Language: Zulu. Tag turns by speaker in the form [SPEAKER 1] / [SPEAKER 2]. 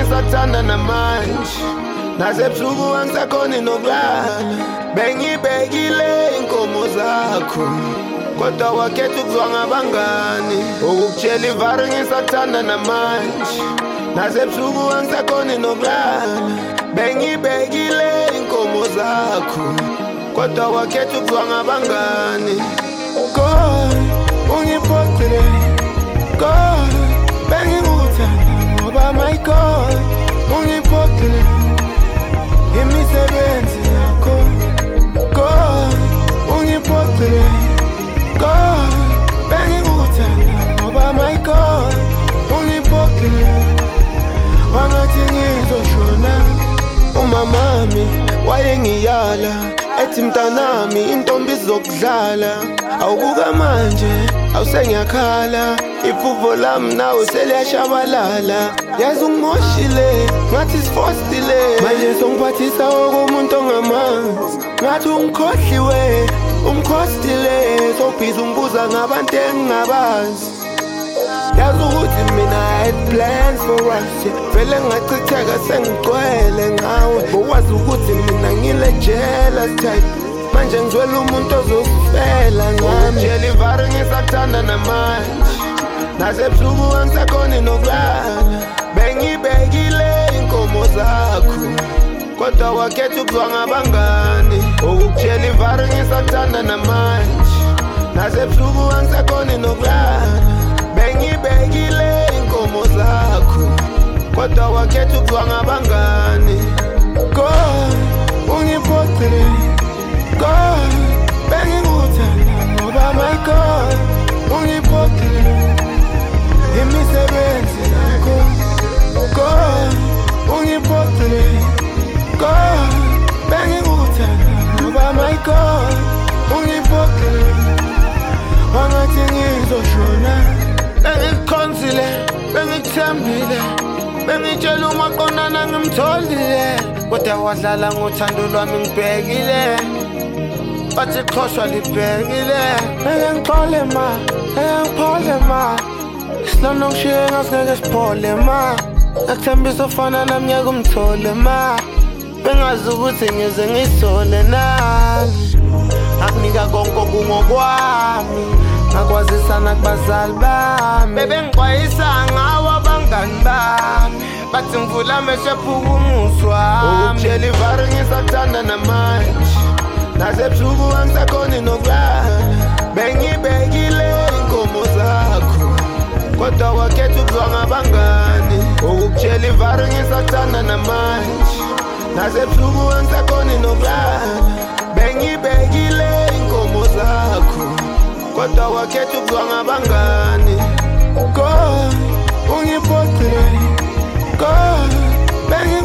[SPEAKER 1] ngisathanda namanje nasebusuku angisakhoni nokulala bengibekile inkomo zakho kodwa wakhetha ukuzwa ngabangani ukukutshela ivari ngisathanda namanje nasebusuku angisakhoni nokulala bengibekile inkomo zakho kodwa wakhetha ukuzwa ngabangani God ungiphoqile God bengikuthanda ngoba my God ungiphoqile imisebenzi yakho God ungiphoqile God bengikuthanda ngoba my God ungiphoqile wangathi ngizoshona umamami wayengiyala ethi mntanami intombi izokudlala awubuka manje awusengiyakhala iphupho lami nawe seliyashabalala yazi ungimoshile ngathi sifostile manje songiphathisa okomuntu ongamanzi ngathi ungikhohliwe umkhostile sobhiza ungibuza ngabantu engingabazi yazi ukuthi mina I had plans for us vele ngachitheka sengigcwele ngawe bowazi ukuthi mina ngile jealous type manje ngizwela umuntu ozosifela ngami utshela ivari ngisathanda namanje nasebusuku angisakhoni nokulala bengibekile inkomo zakho kodwa wakhetha ukuzwa ngabangani ukukutshela ivari ngisathanda namanje nasebusuku angisakhoni nokulala bengibekile inkomo zakho kodwa wakhetha ukuzwa ngabangani God ungiphoqile God bengikuthanda ngoba my God ungiphoqile imisebenzi yakho God ungiphoqile God bengikuthanda ngoba my God ungiphoqile wangathi ngizoshona bengikukhonzile bengikuthembile bengitshela umaqondana ngimtholile kodwa wadlala ngothando lwami ngibhekile bathi khoshwa libhekile ngengixole ngiphole silona ngishiye ngasingeke siphole ngakuthembisa ofana nami ngeke umthole bengazi ukuthi ngize ngisole nami akunika konke okungokwami ngakwazisana kubazali bami bebengixwayisa ngawo abangani bami bathi ngivula amehlo ephuka umuso wami ukutshela ivari ngisathanda namanje nasebusuku angisakhoni nokulala bengibekile inkomo zakho kodwa wakhetha ukuzwa ngabangani ukutshela ivari ngisathanda namanje nasebusuku angisakhoni nokulala bengibekile inkomo zakho kodwa wakhetha ukuzwa ngabangani God ungiphoqile God